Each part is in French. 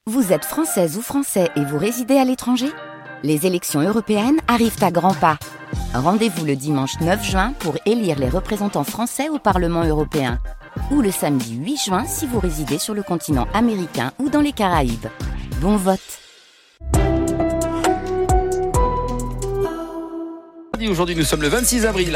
Vous êtes française ou français et vous résidez à l'étranger ? Les élections européennes arrivent à grands pas. Rendez-vous le dimanche 9 juin pour élire les représentants français au Parlement européen. Ou le samedi 8 juin si vous résidez sur le continent américain ou dans les Caraïbes. Bon vote! Aujourd'hui, nous sommes le 26 avril.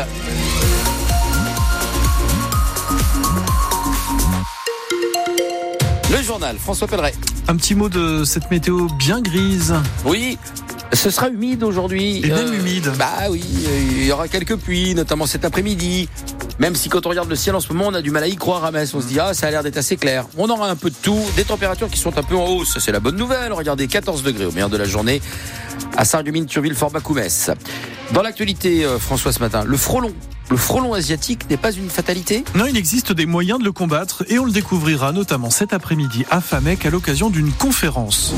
Le journal, François Pelleret. Un petit mot de cette météo bien grise. Oui, ce sera humide aujourd'hui. Et même humide. Bah oui, il y aura quelques pluies, notamment cet après-midi. Même si quand on regarde le ciel en ce moment, on a du mal à y croire à Metz. On se dit, ça a l'air d'être assez clair. On aura un peu de tout, des températures qui sont un peu en hausse. Ça, c'est la bonne nouvelle. Regardez, 14 degrés au meilleur de la journée à Sarreguemines, Turville, Forbach-Metz. Dans l'actualité, François, ce matin, le frelon asiatique n'est pas une fatalité ? Non, il existe des moyens de le combattre et on le découvrira notamment cet après-midi à Famec à l'occasion d'une conférence.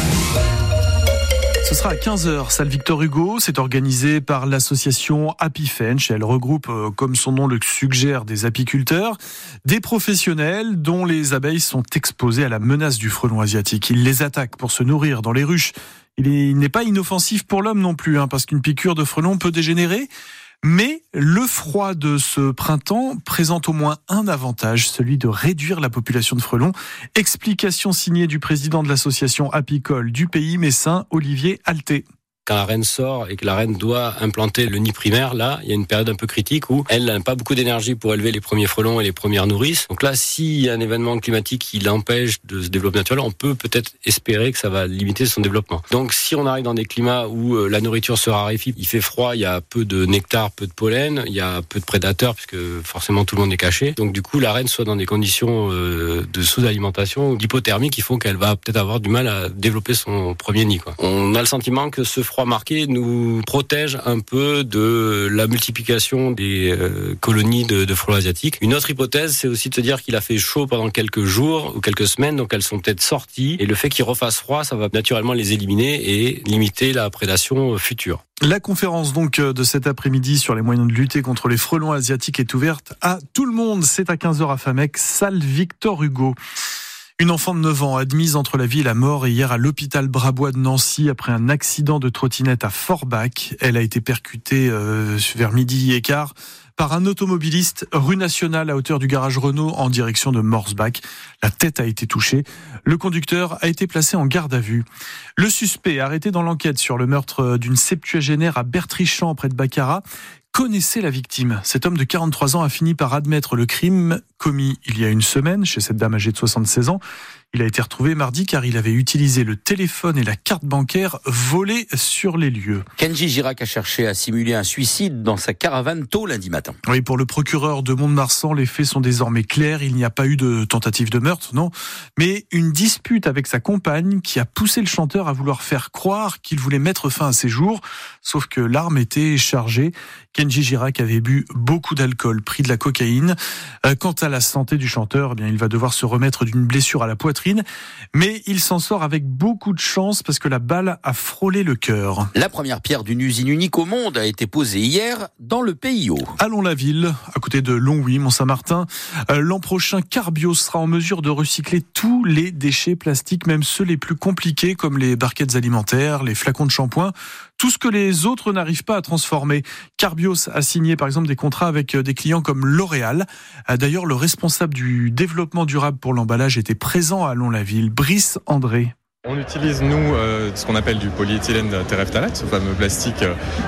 Ce sera à 15h, salle Victor Hugo. C'est organisé par l'association Apifench. Elle regroupe, comme son nom le suggère, des apiculteurs, des professionnels dont les abeilles sont exposées à la menace du frelon asiatique. Ils les attaquent pour se nourrir dans les ruches. Il n'est pas inoffensif pour l'homme non plus, parce qu'une piqûre de frelon peut dégénérer. Mais le froid de ce printemps présente au moins un avantage, celui de réduire la population de frelons. Explication signée du président de l'association apicole du pays messin, Olivier Alté. Quand la reine sort et que la reine doit implanter le nid primaire, là, il y a une période un peu critique où elle n'a pas beaucoup d'énergie pour élever les premiers frelons et les premières nourrices. Donc là, s'il y a un événement climatique qui l'empêche de se développer naturellement, on peut peut-être espérer que ça va limiter son développement. Donc si on arrive dans des climats où la nourriture se raréfie, il fait froid, il y a peu de nectar, peu de pollen, il y a peu de prédateurs puisque forcément tout le monde est caché. Donc du coup, la reine soit dans des conditions de sous-alimentation ou d'hypothermie qui font qu'elle va peut-être avoir du mal à développer son premier nid, quoi. On a le sentiment que ce froid marqué nous protège un peu de la multiplication des colonies de frelons asiatiques. Une autre hypothèse, c'est aussi de se dire qu'il a fait chaud pendant quelques jours ou quelques semaines, donc elles sont peut-être sorties. Et le fait qu'il refasse froid, ça va naturellement les éliminer et limiter la prédation future. La conférence donc de cet après-midi sur les moyens de lutter contre les frelons asiatiques est ouverte à tout le monde. C'est à 15h à Famec, salle Victor Hugo. Une enfant de 9 ans admise entre la vie et la mort hier à l'hôpital Brabois de Nancy après un accident de trottinette à Forbach. Elle a été percutée vers midi et quart par un automobiliste rue Nationale à hauteur du garage Renault en direction de Morsbach. La tête a été touchée. Le conducteur a été placé en garde à vue. Le suspect arrêté dans l'enquête sur le meurtre d'une septuagénaire à Bertrichamp près de Baccarat connaissait la victime. Cet homme de 43 ans a fini par admettre le crime commis il y a une semaine chez cette dame âgée de 76 ans. Il a été retrouvé mardi car il avait utilisé le téléphone et la carte bancaire volés sur les lieux. Kenji Girac a cherché à simuler un suicide dans sa caravane tôt lundi matin. Oui, pour le procureur de Mont-de-Marsan, les faits sont désormais clairs. Il n'y a pas eu de tentative de meurtre, non, mais une dispute avec sa compagne qui a poussé le chanteur à vouloir faire croire qu'il voulait mettre fin à ses jours, sauf que l'arme était chargée. Kenji Girac avait bu beaucoup d'alcool, pris de la cocaïne. Quant à la santé du chanteur, il va devoir se remettre d'une blessure à la poitrine, mais il s'en sort avec beaucoup de chance parce que la balle a frôlé le cœur. La première pierre d'une usine unique au monde a été posée hier dans le Pays Haut. À Lons-la-Ville, à côté de Longwy, Mont-Saint-Martin, l'an prochain, Carbios sera en mesure de recycler tous les déchets plastiques, même ceux les plus compliqués comme les barquettes alimentaires, les flacons de shampoing, tout ce que les autres n'arrivent pas à transformer. Carbios a signé par exemple des contrats avec des clients comme L'Oréal. D'ailleurs, le responsable du développement durable pour l'emballage était présent à Lons-la-Ville, Brice André. On utilise, nous, ce qu'on appelle du polyéthylène terephthalate, ce fameux plastique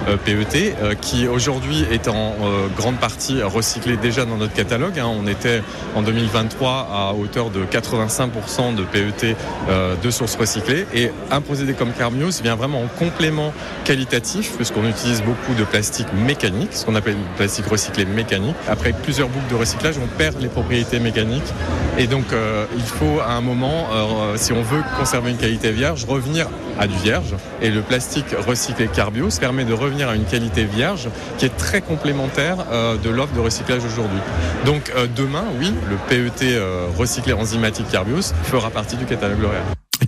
PET, qui aujourd'hui est en grande partie recyclé déjà dans notre catalogue. On était en 2023 à hauteur de 85% de PET de sources recyclées. Et un procédé comme Carbios vient vraiment en complément qualitatif, puisqu'on utilise beaucoup de plastique mécanique, ce qu'on appelle du plastique recyclé mécanique. Après plusieurs boucles de recyclage, on perd les propriétés mécaniques. Et donc, il faut à un moment, si on veut conserver une qualité vierge, revenir à du vierge. Et le plastique recyclé Carbios permet de revenir à une qualité vierge qui est très complémentaire de l'offre de recyclage aujourd'hui. Donc demain, oui, le PET recyclé enzymatique Carbios fera partie du catalogue L'Oréal.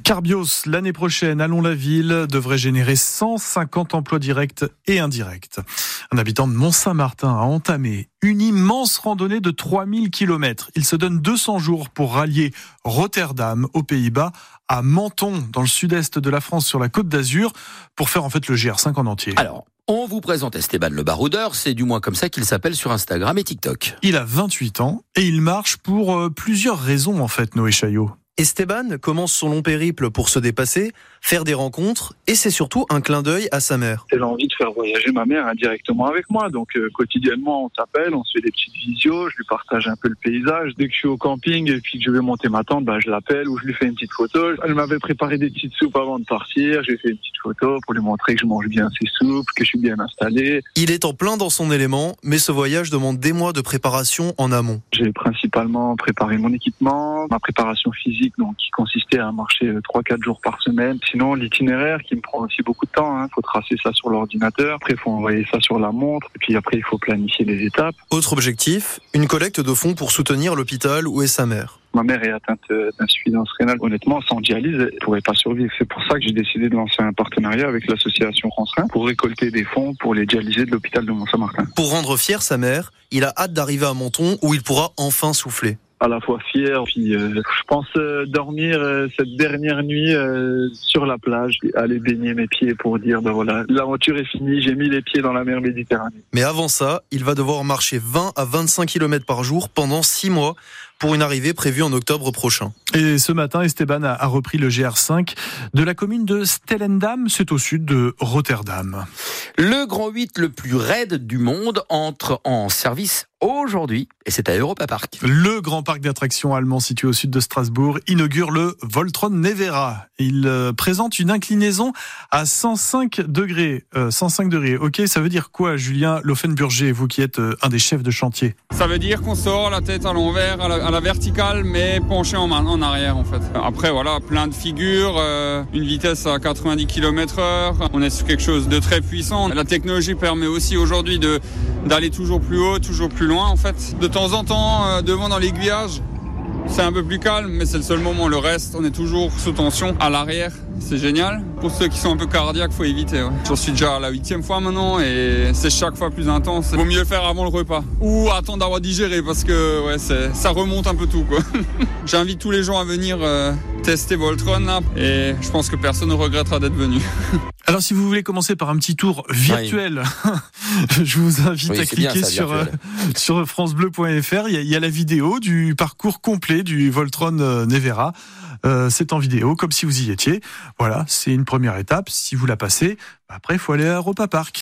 Carbios, l'année prochaine, à Lons-la-Ville, devrait générer 150 emplois directs et indirects. Un habitant de Mont-Saint-Martin a entamé une immense randonnée de 3000 km. Il se donne 200 jours pour rallier Rotterdam, aux Pays-Bas, à Menton, dans le sud-est de la France, sur la Côte d'Azur, pour faire en fait le GR5 en entier. Alors, on vous présente Esteban le baroudeur, c'est du moins comme ça qu'il s'appelle sur Instagram et TikTok. Il a 28 ans et il marche pour plusieurs raisons en fait, Noé Chaillot. Esteban commence son long périple pour se dépasser, faire des rencontres, et c'est surtout un clin d'œil à sa mère. J'ai envie de faire voyager ma mère indirectement avec moi, donc quotidiennement on s'appelle, on se fait des petites visios, je lui partage un peu le paysage. Dès que je suis au camping et puis que je vais monter ma tente, je l'appelle ou je lui fais une petite photo. Elle m'avait préparé des petites soupes avant de partir, j'ai fait une petite photo pour lui montrer que je mange bien ces soupes, que je suis bien installé. Il est en plein dans son élément, mais ce voyage demande des mois de préparation en amont. J'ai principalement préparé mon équipement, ma préparation physique, donc qui consistait à marcher 3-4 jours par semaine. Sinon, l'itinéraire qui me prend aussi beaucoup de temps, faut tracer ça sur l'ordinateur, après il faut envoyer ça sur la montre, et puis après il faut planifier les étapes. Autre objectif, une collecte de fonds pour soutenir l'hôpital où est sa mère. Ma mère est atteinte d'insuffisance rénale. Honnêtement, sans dialyse, elle ne pourrait pas survivre. C'est pour ça que j'ai décidé de lancer un partenariat avec l'association France Rein pour récolter des fonds pour les dialysés de l'hôpital de Mont-Saint-Martin. Pour rendre fière sa mère, il a hâte d'arriver à Menton où il pourra enfin souffler. À la fois fier, puis je pense dormir cette dernière nuit sur la plage, aller baigner mes pieds pour dire voilà, l'aventure est finie, j'ai mis les pieds dans la mer Méditerranée. Mais avant ça, il va devoir marcher 20 à 25 km par jour pendant 6 mois pour une arrivée prévue en octobre prochain. Et ce matin, Esteban a repris le GR5 de la commune de Stellendam, c'est au sud de Rotterdam. Le Grand 8 le plus raide du monde entre en service aujourd'hui et c'est à Europa Park. Le grand parc d'attractions allemand situé au sud de Strasbourg inaugure le Voltron Nevera. Il présente une inclinaison à 105 degrés. 105 degrés, ok, ça veut dire quoi, Julien Laufenburger, vous qui êtes un des chefs de chantier? Ça veut dire qu'on sort la tête à l'envers, à la verticale, mais penché en arrière en fait. Après voilà, plein de figures, une vitesse à 90 km/h. On est sur quelque chose de très puissant. La technologie permet aussi aujourd'hui d'aller toujours plus haut, toujours plus loin en fait. De temps en temps, devant dans l'aiguillage, c'est un peu plus calme, mais c'est le seul moment. Le reste, on est toujours sous tension. À l'arrière, c'est génial. Pour ceux qui sont un peu cardiaques, faut éviter. Ouais. J'en suis déjà à la 8e fois maintenant et c'est chaque fois plus intense. Il vaut mieux le faire avant le repas ou attendre d'avoir digéré parce que ça remonte un peu tout, quoi. J'invite tous les gens à venir tester Voltron là, et je pense que personne ne regrettera d'être venu. Alors si vous voulez commencer par un petit tour virtuel, je vous invite à cliquer sur francebleu.fr. Il y a la vidéo du parcours complet du Voltron Nevera. C'est en vidéo, comme si vous y étiez. Voilà, c'est une première étape. Si vous la passez, après il faut aller à Europa Park.